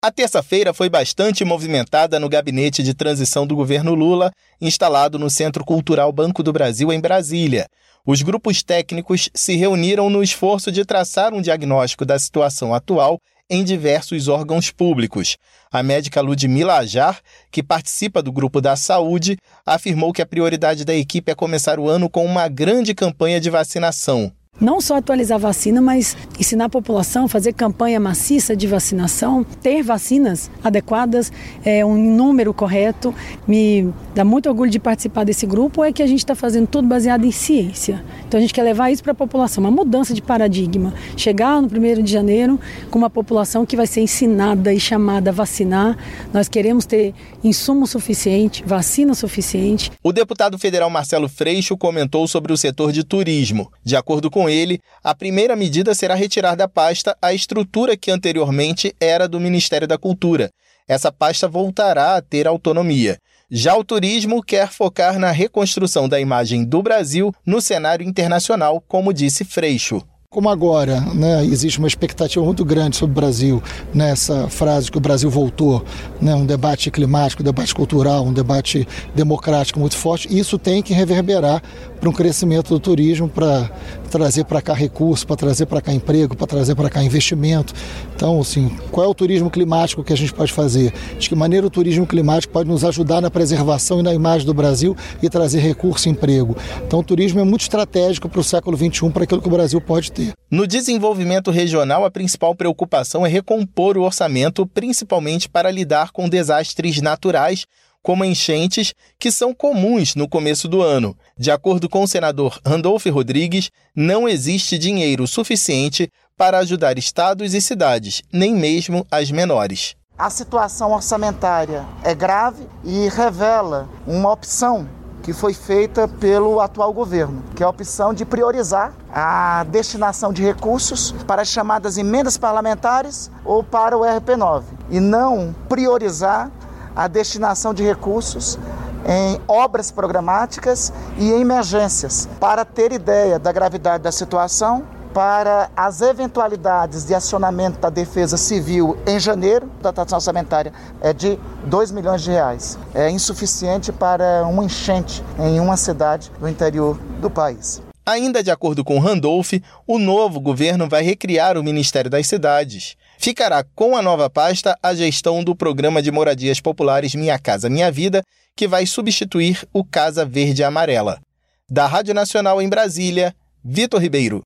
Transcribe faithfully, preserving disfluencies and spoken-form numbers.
A terça-feira foi bastante movimentada no gabinete de transição do governo Lula, instalado no Centro Cultural Banco do Brasil, em Brasília. Os grupos técnicos se reuniram no esforço de traçar um diagnóstico da situação atual em diversos órgãos públicos. A médica Ludmila Ajar, que participa do Grupo da Saúde, afirmou que a prioridade da equipe é começar o ano com uma grande campanha de vacinação. Não só atualizar a vacina, mas ensinar a população a fazer campanha maciça de vacinação, ter vacinas adequadas, é, um número correto. Me dá muito orgulho de participar desse grupo, é que a gente está fazendo tudo baseado em ciência. Então a gente quer levar isso para a população, uma mudança de paradigma. Chegar no primeiro de janeiro com uma população que vai ser ensinada e chamada a vacinar. Nós queremos ter insumo suficiente, vacina suficiente. O deputado federal Marcelo Freixo comentou sobre o setor de turismo. De acordo com ele, a primeira medida será retirar da pasta a estrutura que anteriormente era do Ministério da Cultura. Essa pasta voltará a ter autonomia. Já o turismo quer focar na reconstrução da imagem do Brasil no cenário internacional, como disse Freixo. Como agora, né, existe uma expectativa muito grande sobre o Brasil, nessa frase que o Brasil voltou, né, um debate climático, um debate cultural, um debate democrático muito forte, isso tem que reverberar para um crescimento do turismo, para trazer para cá recursos, para trazer para cá emprego, para trazer para cá investimento. Então, assim, qual é o turismo climático que a gente pode fazer? De que maneira o turismo climático pode nos ajudar na preservação e na imagem do Brasil e trazer recurso e emprego? Então, o turismo é muito estratégico para o século vinte e um, para aquilo que o Brasil pode ter. No desenvolvimento regional, a principal preocupação é recompor o orçamento, principalmente para lidar com desastres naturais, como enchentes, que são comuns no começo do ano. De acordo com o senador Randolfo Rodrigues, não existe dinheiro suficiente para ajudar estados e cidades, nem mesmo as menores. A situação orçamentária é grave e revela uma opção que foi feita pelo atual governo, que é a opção de priorizar a destinação de recursos para as chamadas emendas parlamentares ou para o R P nove, e não priorizar a destinação de recursos em obras programáticas e em emergências. Para ter ideia da gravidade da situação, para as eventualidades de acionamento da Defesa Civil em janeiro, a dotação orçamentária é de dois milhões de reais. É insuficiente para uma enchente em uma cidade do interior do país. Ainda de acordo com Randolph, o novo governo vai recriar o Ministério das Cidades. Ficará com a nova pasta a gestão do Programa de Moradias Populares Minha Casa Minha Vida, que vai substituir o Casa Verde e Amarela. Da Rádio Nacional em Brasília, Vitor Ribeiro.